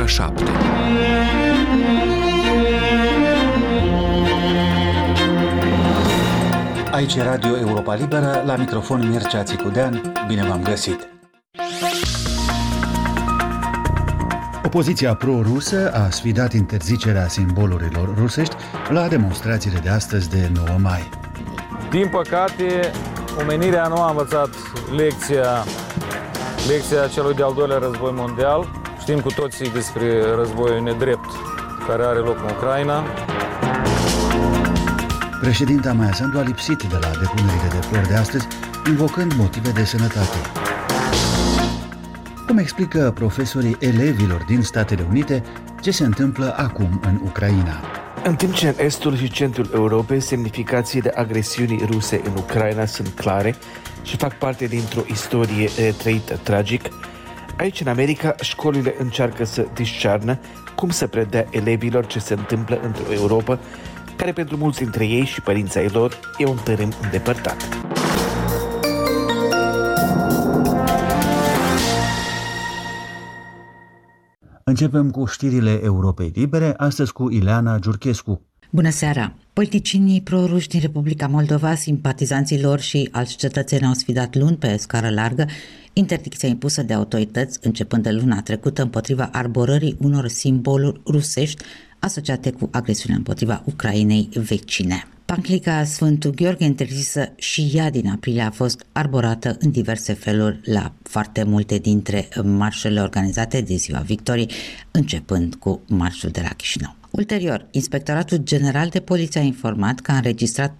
ora 7. Aici e Radio Europa Liberă, la microfon Mircea Țicudean, bine v-am găsit! Opoziția pro-rusă a sfidat interzicerea simbolurilor rusești la demonstrațiile de astăzi de 9 mai. Din păcate, omenirea nu a învățat lecția celui de-al doilea război mondial. Știm cu toții despre războiul nedrept care are loc în Ucraina. Președinta Maia Sandu a lipsit de la depunerile de flori de astăzi, invocând motive de sănătate. Cum explică profesorii elevilor din Statele Unite ce se întâmplă acum în Ucraina? În timp ce în estul și centrul Europei semnificațiile agresiunii ruse în Ucraina sunt clare și fac parte dintr-o istorie trăită tragic, aici în America școlile încearcă să discearnă cum să predea elevilor ce se întâmplă într-o Europa care pentru mulți dintre ei și părinții ai lor e un tărâm îndepărtat. Începem cu știrile Europei Libere, astăzi cu Ileana Giurchescu. Bună seara! Politicienii pro-ruși din Republica Moldova, simpatizanții lor și alți cetățeni au sfidat luni pe scară largă interdicția impusă de autorități începând de luna trecută împotriva arborării unor simboluri rusești asociate cu agresiunea împotriva Ucrainei vecine. Panclica Sfântul Gheorghe, interzisă și ea din aprilie, a fost arborată în diverse feluri la foarte multe dintre marșurile organizate de Ziua Victoriei, începând cu marșul de la Chișinău. Ulterior, Inspectoratul General de Poliție a informat că a înregistrat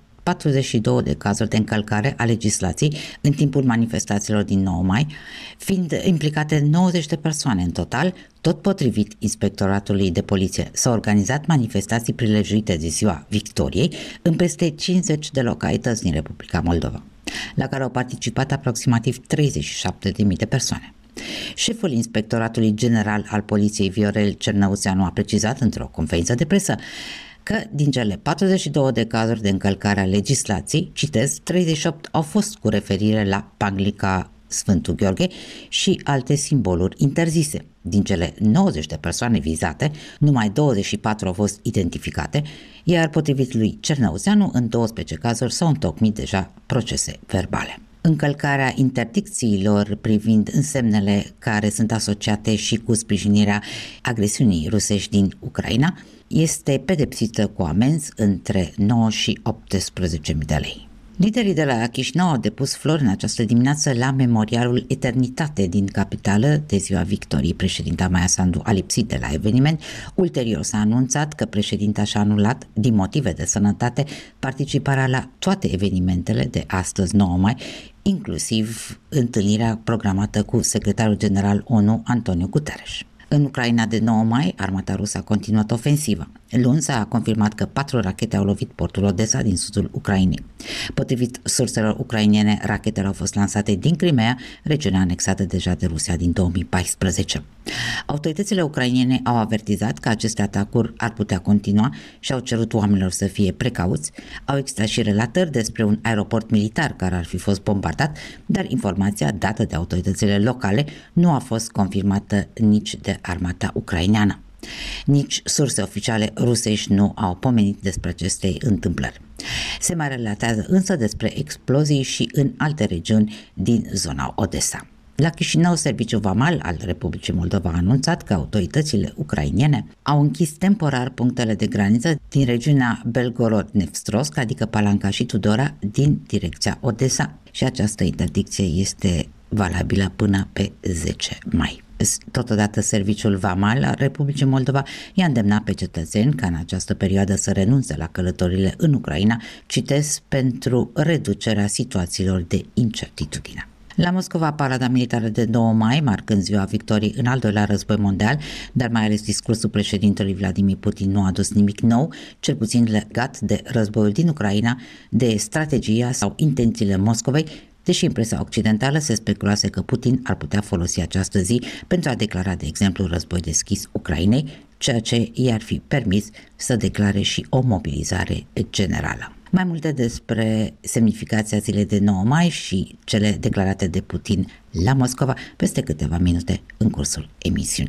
42 de cazuri de încălcare a legislației în timpul manifestațiilor din 9 mai, fiind implicate 90 de persoane în total. Tot potrivit Inspectoratului de Poliție, s-au organizat manifestații prilejuite de Ziua Victoriei în peste 50 de localități din Republica Moldova, la care au participat aproximativ 37.000 de persoane. Șeful Inspectoratului General al Poliției, Viorel Cernăuțeanu, a precizat într-o conferință de presă că din cele 42 de cazuri de încălcare a legislației, citez, 38 au fost cu referire la Panclica Sfântul Gheorghe și alte simboluri interzise. Din cele 90 de persoane vizate, numai 24 au fost identificate, iar potrivit lui Cernăuțeanu, în 12 cazuri s-au întocmit deja procese verbale. Încălcarea interdicțiilor privind însemnele care sunt asociate și cu sprijinirea agresiunii rusești din Ucraina este pedepsită cu amenzi între 9 și 18.000 de lei. Liderii de la Chișinău au depus flori în această dimineață la Memorialul Eternitate din capitală de Ziua Victoriei. Președinta Maia Sandu a lipsit de la eveniment. Ulterior s-a anunțat că președinta și-a anulat, din motive de sănătate, participarea la toate evenimentele de astăzi, 9 mai, inclusiv întâlnirea programată cu secretarul general ONU, Antonio Guterres. În Ucraina de 9 mai, armata rusă a continuat ofensiva. Luni s-a confirmat că 4 rachete au lovit portul Odessa din sudul Ucrainei. Potrivit surselor ucrainene, rachetele au fost lansate din Crimea, regiunea anexată deja de Rusia din 2014. Autoritățile ucrainene au avertizat că aceste atacuri ar putea continua și au cerut oamenilor să fie precauți. Au existat și relatări despre un aeroport militar care ar fi fost bombardat, dar informația dată de autoritățile locale nu a fost confirmată nici de armata ucraineană. Nici surse oficiale rusești nu au pomenit despre aceste întâmplări. Se mai relatează însă despre explozii și în alte regiuni din zona Odessa. La Chișinău, Serviciul Vamal al Republicii Moldova a anunțat că autoritățile ucrainene au închis temporar punctele de graniță din regiunea Belgorod-Nevstrovsk, adică Palanca și Tudora, din direcția Odessa, și această interdicție este valabilă până pe 10 mai. Totodată, Serviciul Vamal al Republicii Moldova i-a îndemnat pe cetățeni ca în această perioadă să renunțe la călătorile în Ucraina, citez, pentru reducerea situațiilor de incertitudine. La Moscova, parada militară de 2 mai, marcând Ziua Victoriei în al doilea război mondial, dar mai ales discursul președintelui Vladimir Putin nu a adus nimic nou, cel puțin legat de războiul din Ucraina, de strategia sau intențiile Moscovei, deși în presa occidentală se speculase că Putin ar putea folosi această zi pentru a declara, de exemplu, război deschis Ucrainei, ceea ce i-ar fi permis să declare și o mobilizare generală. Mai multe despre semnificația zilei de 9 mai și cele declarate de Putin la Moscova peste câteva minute în cursul emisiunii.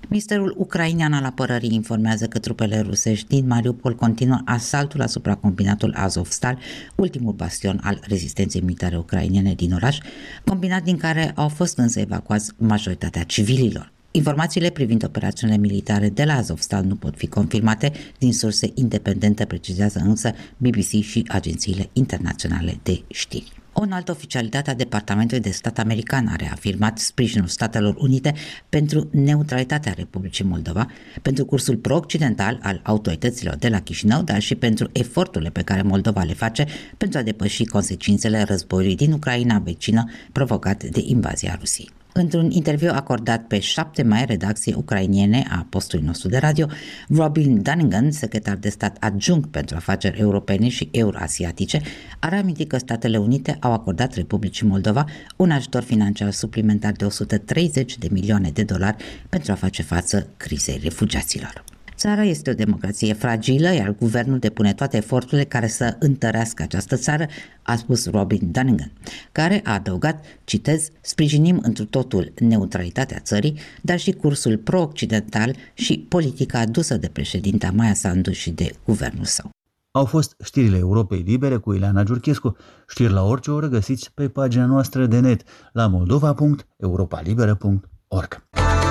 Ministerul ucrainean al apărării informează că trupele rusești din Mariupol continuă asaltul asupra combinatul Azovstal, ultimul bastion al rezistenței militare ucrainene din oraș, combinat din care au fost însă evacuați majoritatea civililor. Informațiile privind operațiunile militare de la Azovstal nu pot fi confirmate din surse independente, precizează însă BBC și agențiile internaționale de știri. O înaltă oficialitate a Departamentului de Stat american a reafirmat sprijinul Statelor Unite pentru neutralitatea Republicii Moldova, pentru cursul pro-occidental al autorităților de la Chișinău, dar și pentru eforturile pe care Moldova le face pentru a depăși consecințele războiului din Ucraina vecină provocat de invazia Rusiei. Într-un interviu acordat pe 7 mai redacției ucrainiene a postului nostru de radio, Robin Dunnigan, secretar de stat adjunct pentru afaceri europene și euroasiatice, a reamintit că Statele Unite au acordat Republicii Moldova un ajutor financiar suplimentar de $130 de milioane pentru a face față crizei refugiaților. Țara este o democrație fragilă, iar guvernul depune toate eforturile care să întărească această țară, a spus Robin Dunnigan, care a adăugat, citez, sprijinim întru totul neutralitatea țării, dar și cursul pro-occidental și politica adusă de președinta Maia Sandu și de guvernul său. Au fost știrile Europei Libere cu Ileana Giurchescu, știri la orice oră găsiți pe pagina noastră de net la moldova.europalibera.org.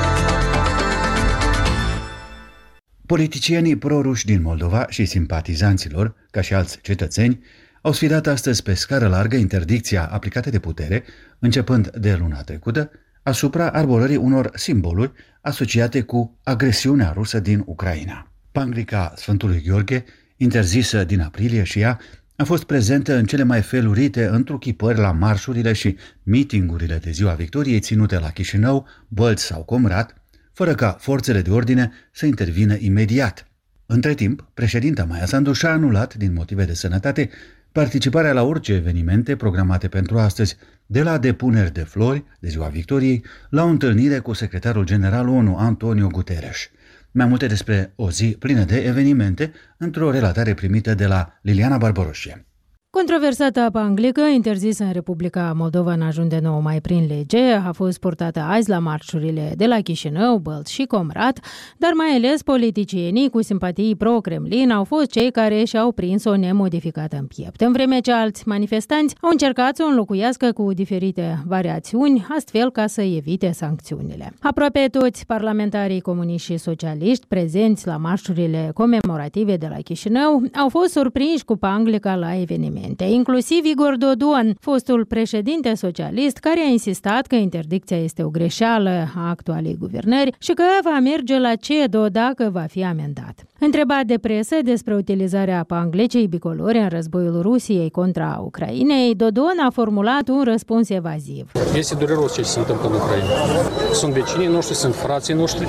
Politicienii proruși din Moldova și simpatizanților, ca și alți cetățeni, au sfidat astăzi pe scară largă interdicția aplicată de putere, începând de luna trecută, asupra arborării unor simboluri asociate cu agresiunea rusă din Ucraina. Panglica Sfântului Gheorghe, interzisă din aprilie și ea, a fost prezentă în cele mai felurite întruchipări la marșurile și mitingurile de Ziua Victoriei ținute la Chișinău, Bălți sau Comrat, fără ca forțele de ordine să intervină imediat. Între timp, președinta Maia Sandu și-a anulat, din motive de sănătate, participarea la orice evenimente programate pentru astăzi, de la depuneri de flori de Ziua Victoriei la o întâlnire cu secretarul general ONU, Antonio Guterres. Mai multe despre o zi plină de evenimente într-o relatare primită de la Liliana Barbaroșie. Controversata panglică, interzisă în Republica Moldova în ajun de 9 mai prin lege, a fost purtată azi la marșurile de la Chișinău, Bălți și Comrat, dar mai ales politicienii cu simpatii pro-Kremlin au fost cei care și-au prins-o nemodificată în piept, în vreme ce alți manifestanți au încercat să o înlocuiască cu diferite variațiuni, astfel ca să evite sancțiunile. Aproape toți parlamentarii comuniști și socialiști prezenți la marșurile comemorative de la Chișinău au fost surprinși cu panglica la evenimente, inclusiv Igor Dodon, fostul președinte socialist, care a insistat că interdicția este o greșeală a actualei guvernări și că va merge la CEDO dacă va fi amendat. Întrebat de presă despre utilizarea panglicei bicolore în războiul Rusiei contra Ucrainei, Dodon a formulat un răspuns evaziv. Este dureros ce se întâmplă în Ucraina. Sunt vecinii noștri, sunt frații noștri,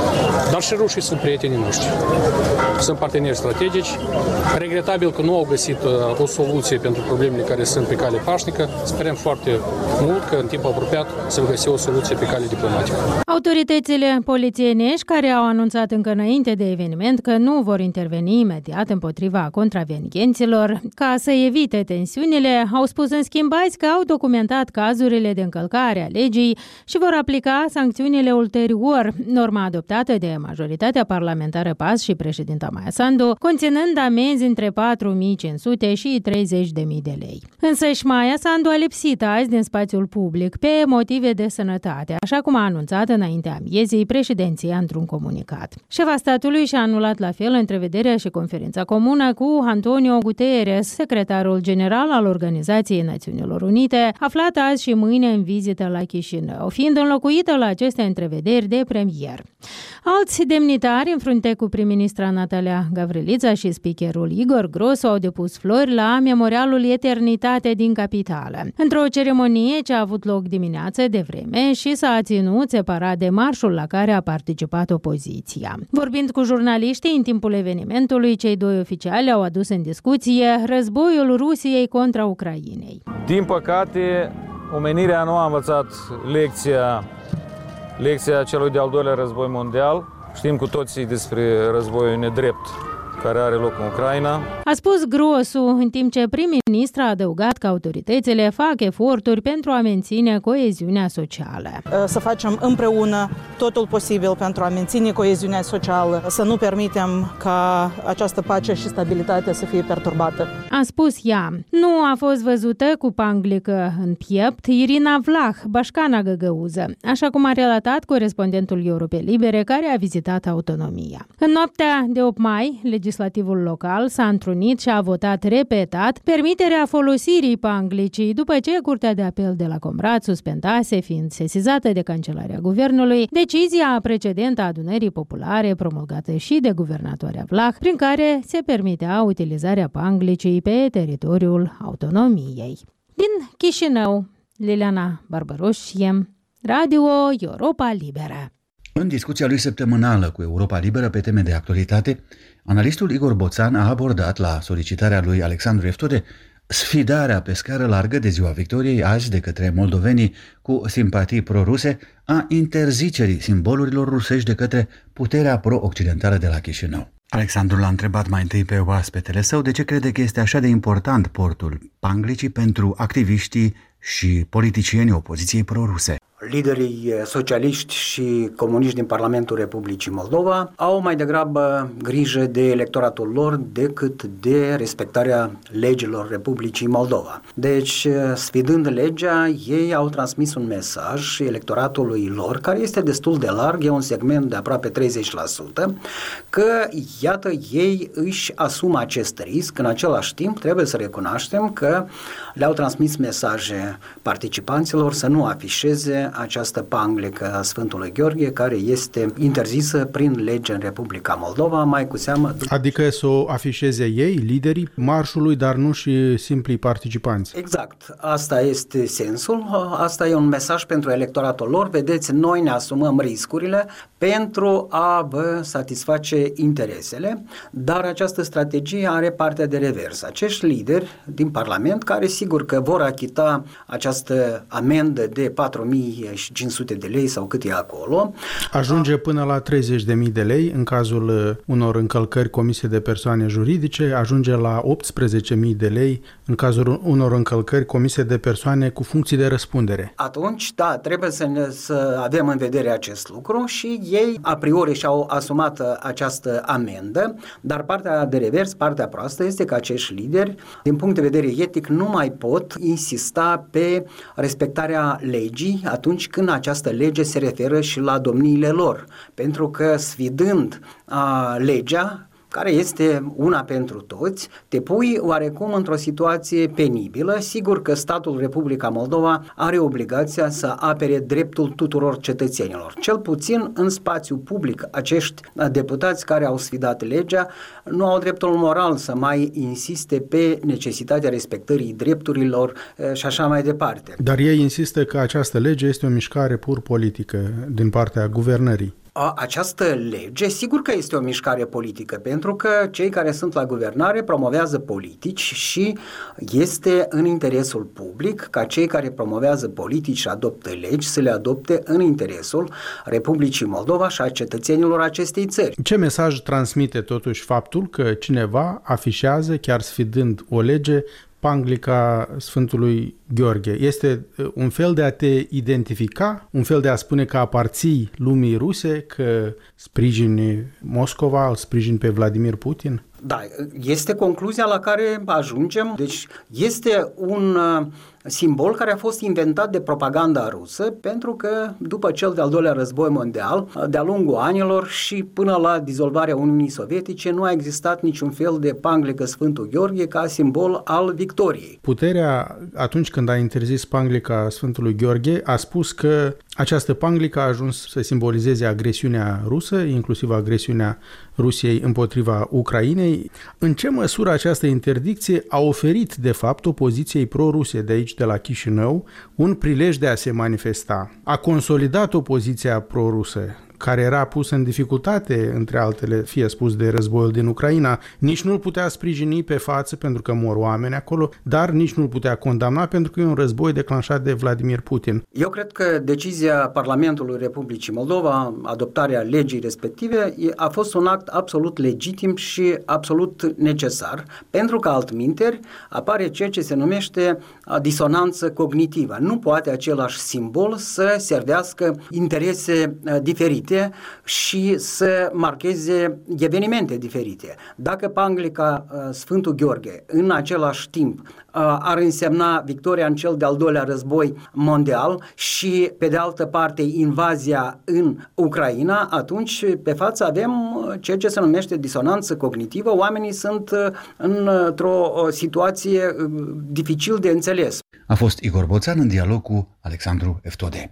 dar și rușii sunt prietenii noștri. Sunt parteneri strategici. Regretabil că nu au găsit o soluție pentru problemele care sunt pe cale pașnică. Sperăm foarte mult că în timp apropiat se va găsi o soluție pe cale diplomatică. Autoritățile polițienești, care au anunțat încă înainte de eveniment că nu vor interveni imediat împotriva contravenienților, ca să evite tensiunile, au spus în schimb azi că au documentat cazurile de încălcare a legii și vor aplica sancțiunile ulterior, norma adoptată de majoritatea parlamentară PAS și președinta Maia Sandu, conținând amenzi între 4.500 și 30.000 de lei. Însăși Maia Sandu a lipsit azi din spațiul public pe motive de sănătate, așa cum a anunțat înaintea miezii președinția într-un comunicat. Șefa statului și-a anulat la fel întrevederea și conferința comună cu Antonio Guterres, secretarul general al Organizației Națiunilor Unite, aflat azi și mâine în vizită la Chișinău, fiind înlocuită la aceste întrevederi de premier. Alți demnitari, în frunte cu prim-ministra Natalia Gavrilița și speakerul Igor Grosu, au depus flori la Memorialul Eternitate din capitală, într-o ceremonie ce a avut loc dimineață de vreme și s-a ținut separat de marșul la care a participat opoziția. Vorbind cu jurnaliștii în timpul evenimentului, cei doi oficiali au adus în discuție războiul Rusiei contra Ucrainei. Din păcate, omenirea nu a învățat lecția celui de-al doilea război mondial. Știm cu toții despre războiul nedrept care are loc în Ucraina. A spus Grosu, în timp ce prim-ministru a adăugat că autoritățile fac eforturi pentru a menține coeziunea socială. Să facem împreună totul posibil pentru a menține coeziunea socială, să nu permitem ca această pace și stabilitate să fie perturbată. A spus ea. Nu a fost văzută cu panglică în piept Irina Vlah, bașcana găgăuză, așa cum a relatat corespondentul Europe Libere care a vizitat autonomia. În noaptea de 8 mai, legislativul local s-a întrunit și a votat repetat permiterea folosirii panglicii după ce Curtea de Apel de la Comrat suspendase, fiind sesizată de Cancelarea Guvernului, decizia precedentă a Adunării Populare promulgată și de guvernatoarea Vlah, prin care se permitea utilizarea panglicii pe teritoriul autonomiei. Din Chișinău, Liliana Barbaroșie, Radio Europa Liberă. În discuția lui săptămânală cu Europa Liberă pe teme de actualitate, analistul Igor Boțan a abordat la solicitarea lui Alexandru Eftode sfidarea pe scară largă de Ziua Victoriei azi de către moldovenii cu simpatii pro-ruse a interzicerii simbolurilor rusești de către puterea pro-occidentală de la Chișinău. Alexandru l-a întrebat mai întâi pe oaspetele său de ce crede că este așa de important portul panglicii pentru activiștii și politicienii opoziției pro-ruse. Liderii socialiști și comuniști din Parlamentul Republicii Moldova au mai degrabă grijă de electoratul lor decât de respectarea legilor Republicii Moldova. Deci, sfidând legea, ei au transmis un mesaj electoratului lor, care este destul de larg, e un segment de aproape 30%, că, iată, ei își asumă acest risc. În același timp, trebuie să recunoaștem că le-au transmis mesaje participanților să nu afișeze această panglică a Sfântului Gheorghe, care este interzisă prin lege în Republica Moldova, mai cu seamă... Adică să o afișeze ei, liderii marșului, dar nu și simplii participanți. Exact. Asta este sensul. Asta e un mesaj pentru electoratul lor. Vedeți, noi ne asumăm riscurile pentru a vă satisface interesele, dar această strategie are partea de revers. Acești lideri din Parlament, care sigur că vor achita această amendă de 4.500 de lei sau cât e acolo. Ajunge până la 30.000 de lei în cazul unor încălcări comise de persoane juridice, ajunge la 18.000 de lei în cazul unor încălcări comise de persoane cu funcții de răspundere. Atunci, da, trebuie să avem în vedere acest lucru și ei, a priori, și-au asumat această amendă, dar partea de revers, partea proastă, este că acești lideri, din punct de vedere etic, nu mai pot insista pe respectarea legii atunci când această lege se referă și la domniile lor. Pentru că, sfidând legea, care este una pentru toți, te pui oarecum într-o situație penibilă. Sigur că statul Republica Moldova are obligația să apere dreptul tuturor cetățenilor. Cel puțin în spațiu public, acești deputați care au sfidat legea nu au dreptul moral să mai insiste pe necesitatea respectării drepturilor și așa mai departe. Dar ei insistă că această lege este o mișcare pur politică din partea guvernării. Această lege, sigur că este o mișcare politică, pentru că cei care sunt la guvernare promovează politici și este în interesul public ca cei care promovează politici și adoptă legi să le adopte în interesul Republicii Moldova și a cetățenilor acestei țări. Ce mesaj transmite totuși faptul că cineva afișează, chiar sfidând o lege, panglica Sfântului Gheorghe? Este un fel de a te identifica, un fel de a spune că aparții lumii ruse, că sprijini Moscova, îl sprijini pe Vladimir Putin? Da, este concluzia la care ajungem. Deci este un simbol care a fost inventat de propaganda rusă, pentru că după cel de-al doilea război mondial, de-a lungul anilor și până la dizolvarea Uniunii Sovietice, nu a existat niciun fel de panglică Sfântul Gheorghe ca simbol al victoriei. Puterea, atunci când a interzis panglica Sfântului Gheorghe, a spus că această panglică a ajuns să simbolizeze agresiunea rusă, inclusiv agresiunea Rusiei împotriva Ucrainei. În ce măsură această interdicție a oferit, de fapt, opoziției pro-ruse de aici, de la Chișinău, un prilej de a se manifesta? A consolidat opoziția pro-rusă care era pus în dificultate, între altele, fie spus, de războiul din Ucraina, nici nu-l putea sprijini pe față pentru că mor oameni acolo, dar nici nu-l putea condamna pentru că e un război declanșat de Vladimir Putin. Eu cred că decizia Parlamentului Republicii Moldova, adoptarea legii respective, a fost un act absolut legitim și absolut necesar, pentru că altminteri apare ceea ce se numește disonanță cognitivă. Nu poate același simbol să servească interese diferite și să marcheze evenimente diferite. Dacă Panglica Sfântul Gheorghe în același timp ar însemna victoria în cel de-al doilea război mondial și pe de altă parte invazia în Ucraina, atunci pe față avem ceea ce se numește disonanță cognitivă. Oamenii sunt într-o situație dificil de înțeles. A fost Igor Boțan în dialog cu Alexandru Eftode.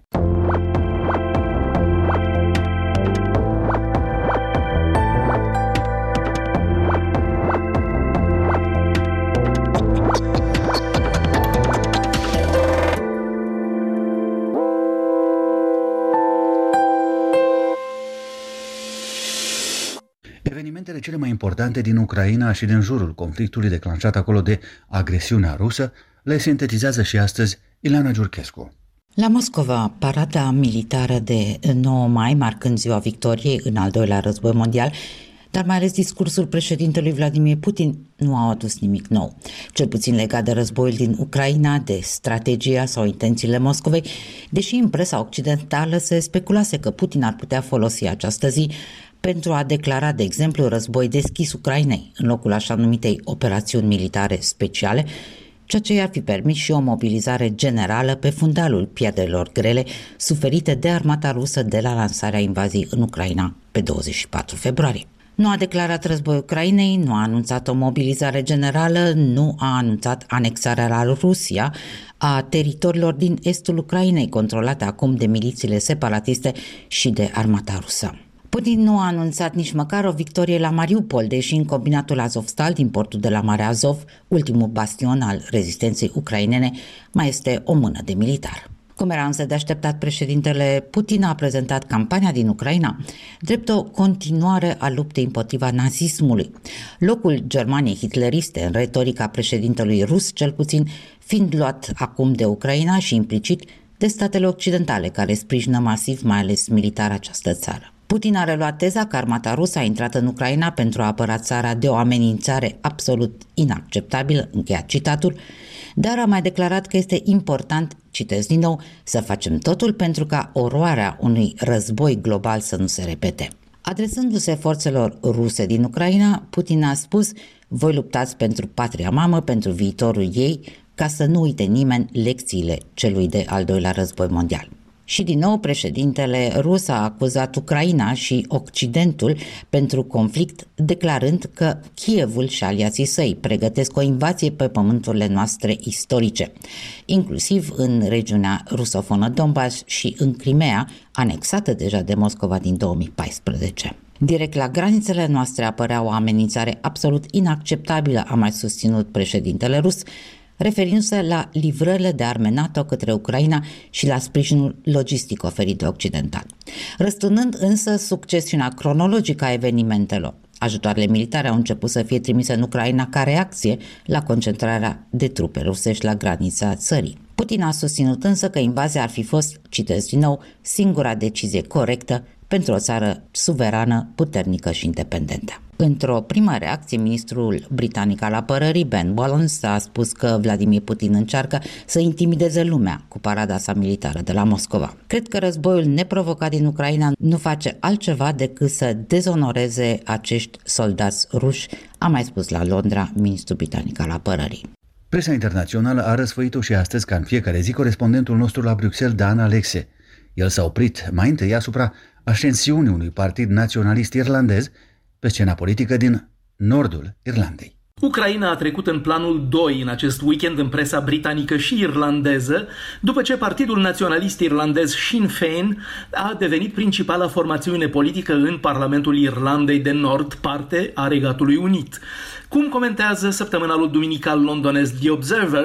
Evenimentele cele mai importante din Ucraina și din jurul conflictului declanșat acolo de agresiunea rusă le sintetizează și astăzi Ileana Giurchescu. La Moscova, parada militară de 9 mai, marcând ziua victoriei în al doilea război mondial, dar mai ales discursul președintelui Vladimir Putin nu au adus nimic nou. Cel puțin legat de războiul din Ucraina, de strategia sau intențiile Moscovei, deși în presa occidentală se speculase că Putin ar putea folosi această zi pentru a declara, de exemplu, război deschis Ucrainei, în locul așa numitei operațiuni militare speciale, ceea ce i-ar fi permis și o mobilizare generală pe fundalul pierderilor grele suferite de armata rusă de la lansarea invaziei în Ucraina pe 24 februarie. Nu a declarat război Ucrainei, nu a anunțat o mobilizare generală, nu a anunțat anexarea la Rusia a teritoriilor din estul Ucrainei, controlate acum de milițiile separatiste și de armata rusă. Putin nu a anunțat nici măcar o victorie la Mariupol, deși în combinatul Azovstal din portul de la Marea Azov, ultimul bastion al rezistenței ucrainene, mai este o mână de militar. Cum era însă de așteptat, președintele Putin a prezentat campania din Ucraina drept o continuare a luptei împotriva nazismului. Locul Germaniei hitleriste în retorica președintelui rus, cel puțin, fiind luat acum de Ucraina și implicit de statele occidentale care sprijină masiv, mai ales militar, această țară. Putin a reluat teza că armata rusă a intrat în Ucraina pentru a apăra țara de o amenințare absolut inacceptabilă, încheiat citatul, dar a mai declarat că este important, citez din nou, să facem totul pentru ca oroarea unui război global să nu se repete. Adresându-se forțelor ruse din Ucraina, Putin a spus: voi luptați pentru patria mamă, pentru viitorul ei, ca să nu uite nimeni lecțiile celui de al doilea război mondial. Și din nou președintele rus a acuzat Ucraina și Occidentul pentru conflict, declarând că Kievul și aliații săi pregătesc o invazie pe pământurile noastre istorice, inclusiv în regiunea rusofonă Donbass și în Crimea, anexată deja de Moscova din 2014. Direct la granițele noastre apărea o amenințare absolut inacceptabilă, a mai susținut președintele rus, referindu-se la livrările de arme NATO către Ucraina și la sprijinul logistic oferit de occidental. Răsturnând însă succesiunea cronologică a evenimentelor, ajutoarele militare au început să fie trimise în Ucraina ca reacție la concentrarea de trupe rusești la granița țării. Putin a susținut însă că invazia ar fi fost, citez din nou, singura decizie corectă pentru o țară suverană, puternică și independentă. Într-o primă reacție, ministrul britanic al apărării, Ben Wallace, a spus că Vladimir Putin încearcă să intimideze lumea cu parada sa militară de la Moscova. Cred că războiul neprovocat din Ucraina nu face altceva decât să dezonoreze acești soldați ruși, a mai spus la Londra ministrul britanic al apărării. Presa internațională a răsfăit-o și astăzi, ca în fiecare zi, corespondentul nostru la Bruxelles, Dan Alexe. El s-a oprit mai întâi asupra ascensiunii unui partid naționalist irlandez pe scena politică din nordul Irlandei. Ucraina a trecut în planul 2 în acest weekend în presa britanică și irlandeză, după ce Partidul Naționalist Irlandez Sinn Féin a devenit principala formațiune politică în Parlamentul Irlandei de Nord, parte a Regatului Unit. Cum comentează săptămânalul duminical londonez The Observer,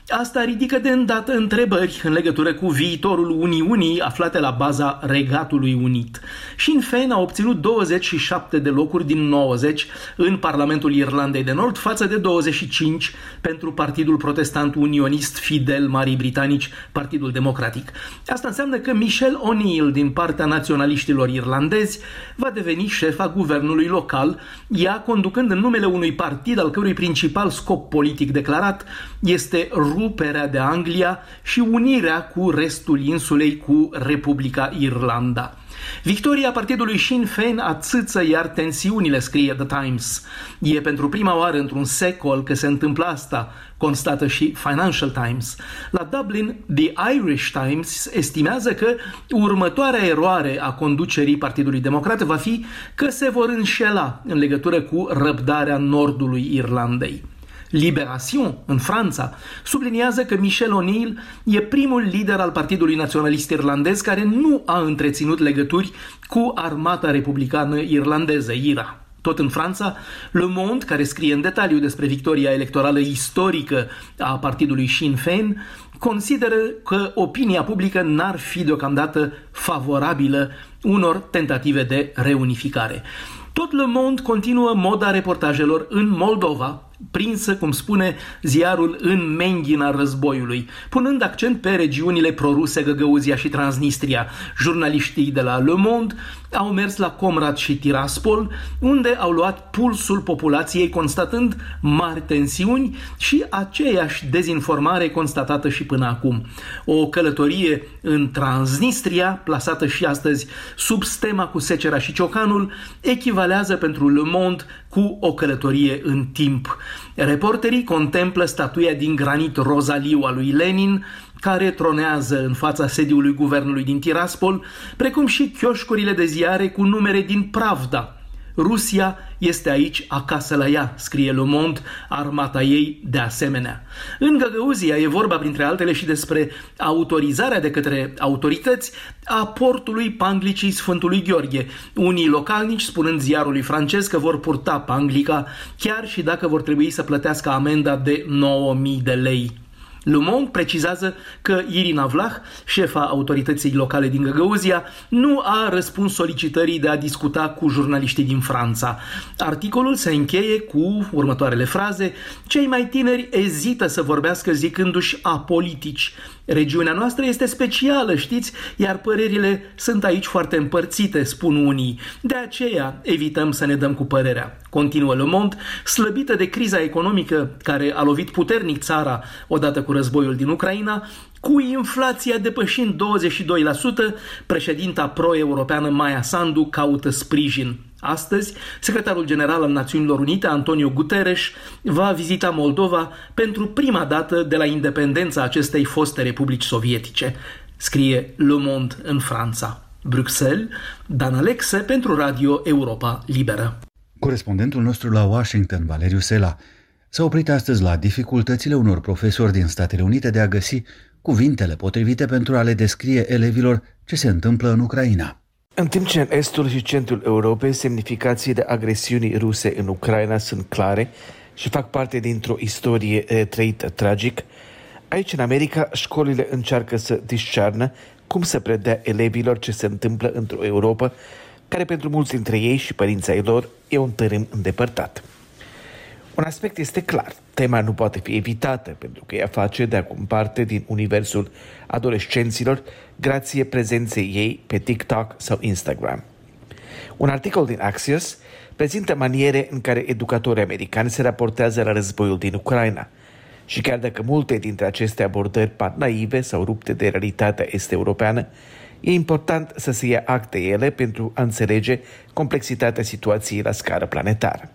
Asta ridică de îndată întrebări în legătură cu viitorul Uniunii aflate la baza Regatului Unit. Sinn Féin a obținut 27 de locuri din 90 în Parlamentul Irlandei de Nord față de 25 pentru Partidul Protestant Unionist fidel Marii Britanici, Partidul Democratic. Asta înseamnă că Michelle O'Neill din partea naționaliștilor irlandezi va deveni șefa guvernului local, ea conducând în numele unui partid al cărui principal scop politic declarat este ruperea de Anglia și unirea cu restul insulei cu Republica Irlanda. Victoria partidului Sinn Féin ațâță iar tensiunile, scrie The Times. E pentru prima oară într-un secol că se întâmplă asta, constată și Financial Times. La Dublin, The Irish Times estimează că următoarea eroare a conducerii Partidului Democrat va fi că se vor înșela în legătură cu răbdarea nordului Irlandei. Libération, în Franța, subliniază că Michelle O'Neill e primul lider al Partidului Naționalist Irlandez care nu a întreținut legături cu Armata Republicană Irlandeză, IRA. Tot în Franța, Le Monde, care scrie în detaliu despre victoria electorală istorică a partidului Sinn Féin, consideră că opinia publică n-ar fi deocamdată favorabilă unor tentative de reunificare. Tot Le Monde continuă moda reportajelor în Moldova, prinsă, cum spune ziarul, în menghina războiului, punând accent pe regiunile proruse Găgăuzia și Transnistria. Jurnaliștii de la Le Monde au mers la Comrat și Tiraspol, unde au luat pulsul populației, constatând mari tensiuni și aceeași dezinformare constatată și până acum. O călătorie în Transnistria, plasată și astăzi sub stema cu secera și ciocanul, echivalează pentru Le Monde cu o călătorie în timp. Reporterii contemplă statuia din granit rozaliu a lui Lenin, care tronează în fața sediului guvernului din Tiraspol, precum și chioșcurile de ziare cu numere din Pravda. Rusia este aici acasă la ea, scrie Le Monde, armata ei de asemenea. În Găgăuzia e vorba, printre altele, și despre autorizarea de către autorități a portului panglicii Sfântului Gheorghe. Unii localnici spunând ziarului francez că vor purta panglica, chiar și dacă vor trebui să plătească amenda de 9.000 de lei. Le Monde precizează că Irina Vlah, șefa autorității locale din Găgăuzia, nu a răspuns solicitării de a discuta cu jurnaliștii din Franța. Articolul se încheie cu următoarele fraze: cei mai tineri ezită să vorbească zicându-și apolitici. Regiunea noastră este specială, știți, iar părerile sunt aici foarte împărțite, spun unii. De aceea evităm să ne dăm cu părerea. Continuă Le Monde, slăbită de criza economică care a lovit puternic țara odată cu războiul din Ucraina, cu inflația depășind 22%, președinta pro-europeană Maia Sandu caută sprijin. Astăzi, secretarul general al Națiunilor Unite, Antonio Guterres, va vizita Moldova pentru prima dată de la independența acestei foste republici sovietice, scrie Le Monde în Franța. Bruxelles, Dan Alexe pentru Radio Europa Liberă. Corespondentul nostru la Washington, Valeriu Sela, s-a oprit astăzi la dificultățile unor profesori din Statele Unite de a găsi cuvintele potrivite pentru a le descrie elevilor ce se întâmplă în Ucraina. În timp ce în estul și centrul Europei semnificațiile agresiunii ruse în Ucraina sunt clare și fac parte dintr-o istorie trăită tragic, aici în America școlile încearcă să discearnă cum să predea elevilor ce se întâmplă într-o Europa care pentru mulți dintre ei și părinții ai lor e un tărâm îndepărtat. Un aspect este clar, tema nu poate fi evitată pentru că ea face de acum parte din universul adolescenților grație prezenței ei pe TikTok sau Instagram. Un articol din Axios prezintă maniere în care educatorii americani se raportează la războiul din Ucraina și chiar dacă multe dintre aceste abordări par naive sau rupte de realitatea est-europeană, e important să se ia act de ele pentru a înțelege complexitatea situației la scară planetară.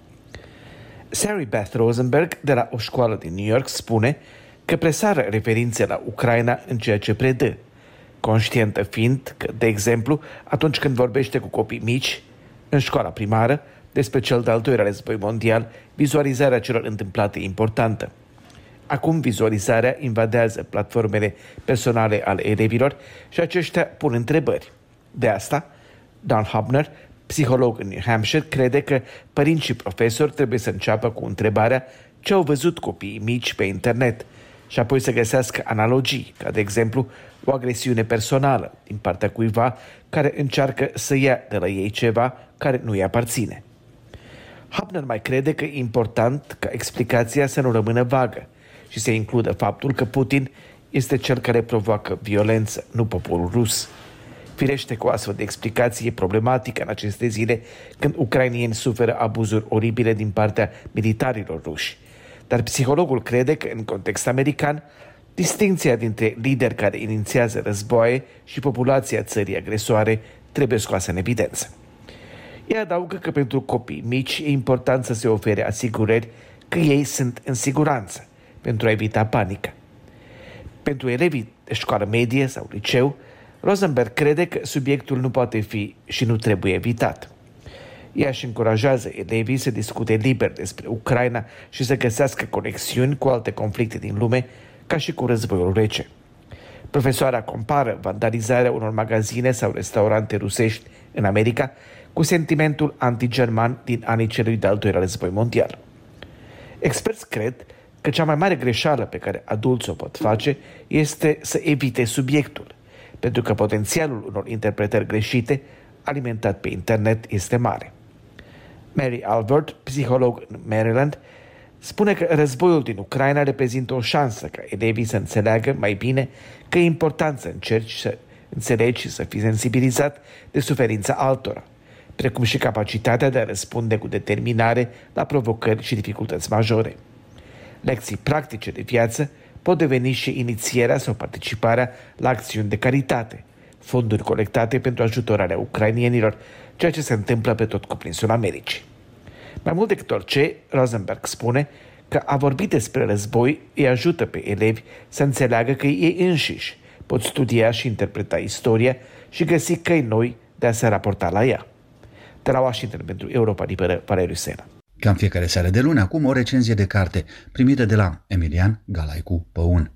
Sari Beth Rosenberg, de la o școală din New York, spune că presară referințe la Ucraina în ceea ce predă, conștientă fiind că, de exemplu, atunci când vorbește cu copii mici, în școala primară, despre cel de-al doilea război mondial, vizualizarea celor întâmplate e importantă. Acum vizualizarea invadează platformele personale ale elevilor și aceștia pun întrebări. De asta, Don Hubner, psiholog în New Hampshire, crede că părinți și profesori trebuie să înceapă cu întrebarea ce au văzut copiii mici pe internet și apoi să găsească analogii, ca de exemplu o agresiune personală din partea cuiva care încearcă să ia de la ei ceva care nu îi aparține. Hubner mai crede că e important ca explicația să nu rămână vagă și să includă faptul că Putin este cel care provoacă violență, nu poporul rus. Firește că o astfel de explicație e problematică în aceste zile, când ucrainieni suferă abuzuri oribile din partea militarilor ruși. Dar psihologul crede că, în context american, distinția dintre lideri care inițiază războaie și populația țării agresoare trebuie scoasă în evidență. Ea adaugă că pentru copii mici e important să se ofere asigurări că ei sunt în siguranță, pentru a evita panică. Pentru elevii de școală medie sau liceu, Rosenberg crede că subiectul nu poate fi și nu trebuie evitat. Ea își încurajează elevii să discute liber despre Ucraina și să găsească conexiuni cu alte conflicte din lume, ca și cu războiul rece. Profesoara compară vandalizarea unor magazine sau restaurante rusești în America cu sentimentul anti-german din anii celui de-al doilea război mondial. Experți cred că cea mai mare greșeală pe care adulții o pot face este să evite subiectul, pentru că potențialul unor interpretări greșite alimentat pe internet este mare. Mary Albert, psiholog în Maryland, spune că războiul din Ucraina reprezintă o șansă ca elevii să înțeleagă mai bine că e important să încerci să înțelegi și să fii sensibilizat de suferința altora, precum și capacitatea de a răspunde cu determinare la provocări și dificultăți majore. Lecții practice de viață pot deveni și inițierea sau participarea la acțiuni de caritate, fonduri colectate pentru ajutorarea ucrainienilor, ceea ce se întâmplă pe tot cuprinsul Americii. Mai mult decât orice, Rosenberg spune că a vorbi despre război îi ajută pe elevi să înțeleagă că ei înșiși pot studia și interpreta istoria și găsi căi noi de a se raporta la ea. De la Washington pentru Europa Liberă, Valeriu Sena. Ca în fiecare seară de luni, acum o recenzie de carte primită de la Emilian Galaicu Păun.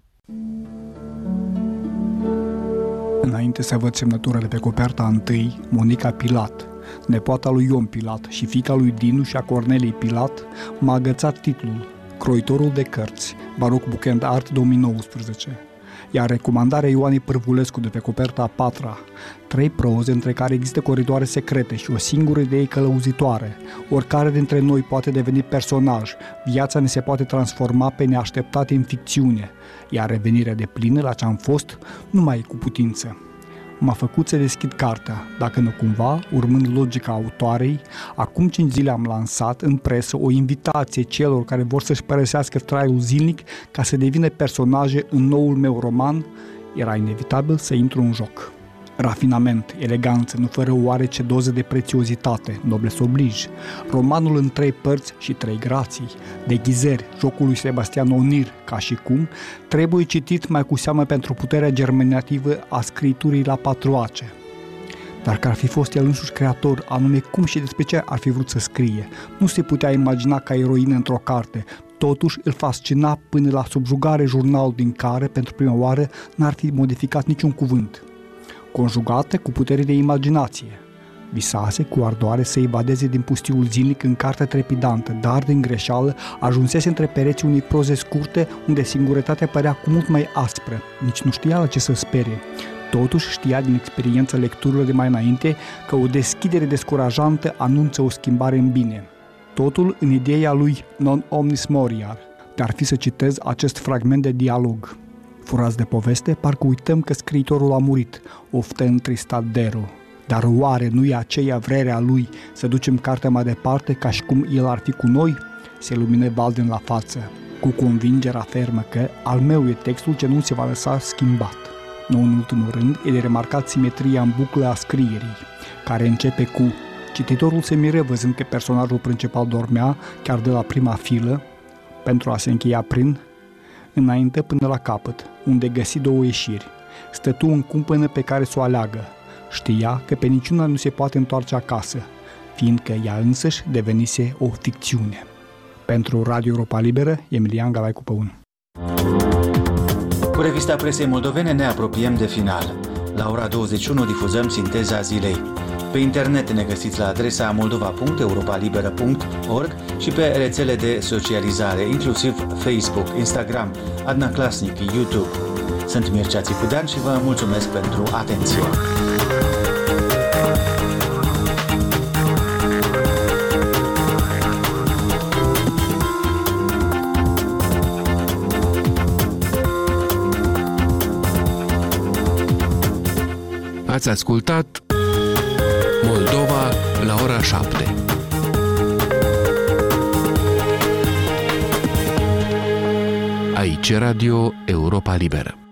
Înainte să văd semnătura de pe coperta întâi, Monica Pilat, nepoata lui Ion Pilat și fiica lui Dinu și a Cornelii Pilat, m-a agățat titlul Croitorul de cărți, Baroc Bookend Art 2019. Iar recomandarea Ioanei Pârvulescu de pe coperta a patra, 3 proze între care există coridoare secrete și o singură idee călăuzitoare. Oricare dintre noi poate deveni personaj, viața ne se poate transforma pe neașteptate în ficțiune, iar revenirea de plină la ce-am fost nu mai e cu putință. M-a făcut să deschid cartea, dacă nu cumva, urmând logica autoarei, acum 5 zile am lansat în presă o invitație celor care vor să-și părăsească traiul zilnic ca să devină personaje în noul meu roman. Era inevitabil să intru în joc. Rafinament, eleganță, nu fără oarece doză de prețiozitate, noblesse oblige. Romanul în 3 părți și 3 grații, deghizări, jocul lui Sebastian Onir, ca și cum, trebuie citit mai cu seamă pentru puterea germinativă a scriturii la 4 ace. Dar că ar fi fost el însuși creator, anume cum și despre ce ar fi vrut să scrie, nu se putea imagina ca eroină într-o carte. Totuși îl fascina până la subjugare jurnalul din care, pentru prima oară, n-ar fi modificat niciun cuvânt. Conjugate cu putere de imaginație. Visase cu ardoare să evadeze din pustiul zilnic în cartea trepidantă, dar din greșeală ajunsese între pereții unei proze scurte unde singurătatea părea cu mult mai aspră. Nici nu știa la ce să sperie. Totuși știa din experiența lecturilor de mai înainte că o deschidere descurajantă anunță o schimbare în bine. Totul în ideea lui non omnis moriar, de-ar fi să citez acest fragment de dialog. Furați de poveste, parcă uităm că scriitorul a murit, oftă întristat Dero. Dar oare nu e aceea vrerea lui să ducem cartea mai departe ca și cum el ar fi cu noi? Se lumină Walden la față, cu convingerea fermă că al meu e textul ce nu se va lăsa schimbat. Nu în ultimul rând, e de remarcat simetria în buclă a scrierii, care începe cu cititorul se miră văzând că personajul principal dormea chiar de la prima filă, pentru a se încheia prin înainte până la capăt, unde găsi 2 ieșiri. Stătu în cumpănă pe care s-o aleagă. Știa că pe niciuna nu se poate întoarce acasă, fiindcă ea însăși devenise o ficțiune. Pentru Radio Europa Liberă, Emilian Galaicu Păun. Cu revista presei moldovene ne apropiem de final. La ora 21 difuzăm Sinteza Zilei. Pe internet ne găsiți la adresa moldova.europalibera.org și pe rețele de socializare, inclusiv Facebook, Instagram, Adna Klasnic, YouTube. Sunt Mircea Țicudean și vă mulțumesc pentru atenție. Ați ascultat Moldova la ora 7. Aici Radio Europa Liberă.